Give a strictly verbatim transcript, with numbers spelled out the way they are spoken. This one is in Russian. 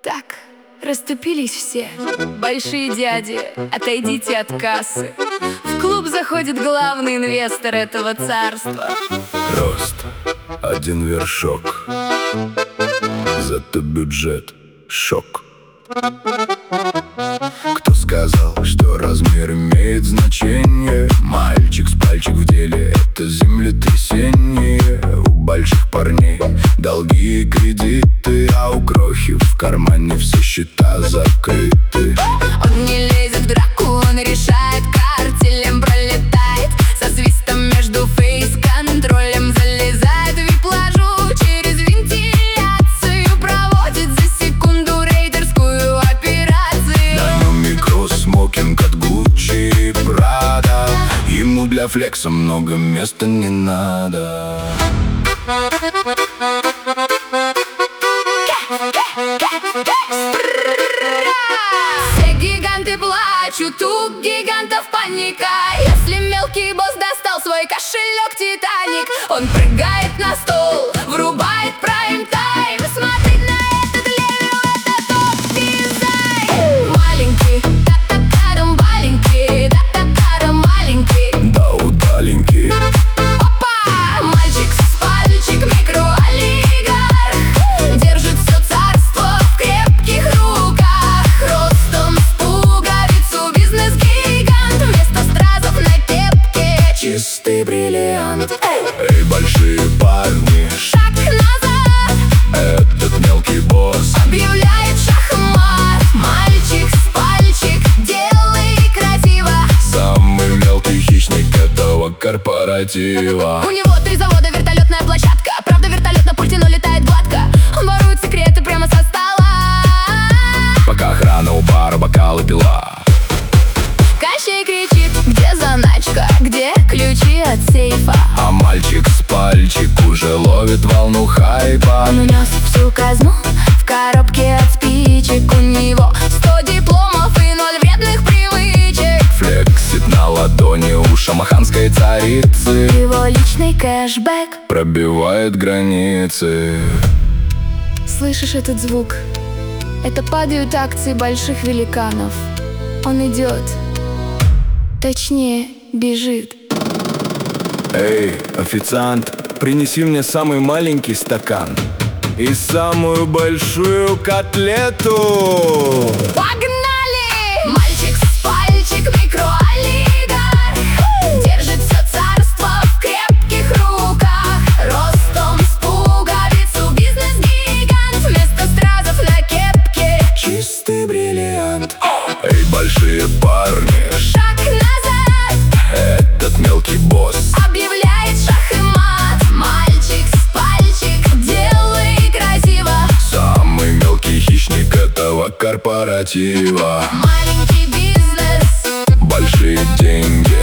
Так, расступились все. Большие дяди, отойдите от кассы. В клуб заходит главный инвестор этого царства. Рост один вершок, зато бюджет шок. Кто сказал, что размер имеет значение? Мальчик с пальчик в деле — это землетрясение. У больших парней долги и кредиты, а у крохи в кармане все счета закрыты. Он не лезет в драку, он решает, картелем пролетает. Со свистом между фейс-контролем залезает в вип-ложу. Через вентиляцию проводит за секунду рейдерскую операцию. На нем микросмокинг от Гуччи и Прада. Ему для флекса много места не надо. Все гиганты плачут, у гигантов паника. Если мелкий босс достал свой кошелек Титаник, он прыгает на стол, врубает прайм-тайм. Смотреть на этот левел — это топ-дизайн. Маленький, та-та-та-дам, маленький, та-та-та-дам, маленький, Да удаленький. опа! Мальчик с пальчик, микроолигарх, держит все царство в крепких руках. Ростом с пуговицу бизнес-гигант, вместо стразов на кепке Чистый бриллиант. Эй, большие парни, шаг назад, этот мелкий босс объявляет шахмат. Мальчик с пальчик, делай красиво. самый мелкий хищник этого корпоратива. У него три завода, вертолетная площадка. Правда, вертолет на пульте, но летает гладко. Он ворует секреты прямо со стола. Пока охрана у бара бокалы пила. Кощей кричит: где заначка, где ключи от сейфа? А мальчик с пальчик уже ловит волну хайпа. Он унес всю казну в коробке от спичек. У него сто дипломов и ноль вредных привычек. Флексит на ладони у шамаханской царицы. Его личный кэшбэк. Пробивает границы. Слышишь этот звук? Это падают акции больших великанов. Он идет, точнее, бежит. Эй, официант, принеси мне самый маленький стакан и самую большую котлету. Погнали! Мальчик с пальчик, микроолигарх, держит все царство в крепких руках. Ростом с пуговицу бизнес-гигант, вместо стразов на кепке Чистый бриллиант. Эй, большие парни, шаг назад, этот мелкий босс объявляет шах и мат. Мальчик с пальчик, делай красиво. самый мелкий хищник этого корпоратива. Маленький бизнес, Большие деньги,